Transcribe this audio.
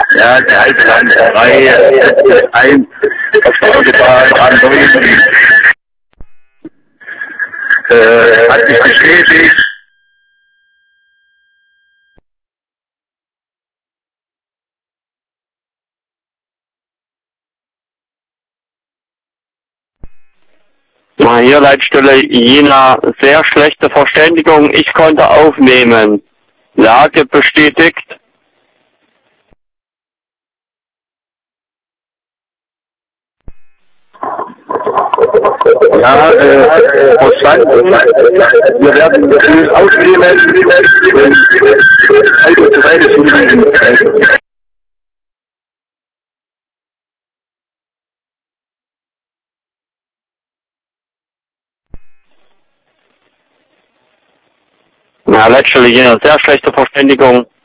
Ja, der Halbland 3, 1, Autobahn A9, hat sich bestätigt. Hier Leitstelle Jena, sehr schlechte Verständigung, ich konnte aufnehmen. Lage bestätigt. Ja, verstanden. Wir werden viel aufnehmen und Auto zur Seite schieben. Leitstelle Jena, sehr schlechte Verständigung.